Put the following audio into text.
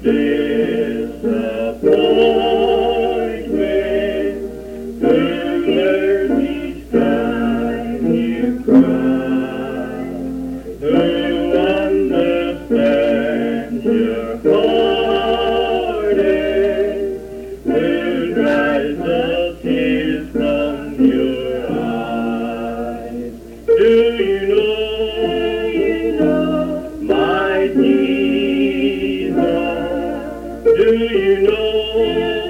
disappointment, who learns each time you cry, who understands your heartache, who dries the tears from your eyes. Do you know my Jesus? Do you know